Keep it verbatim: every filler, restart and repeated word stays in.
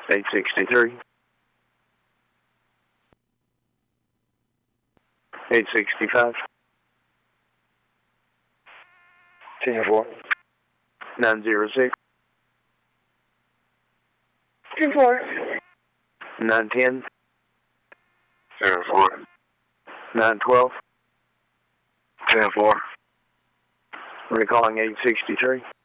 eight sixty-three. eight sixty-five. ten four. nine zero six. ten four. nine ten. seven four. nine twelve. ten four. Recalling eight sixty-three.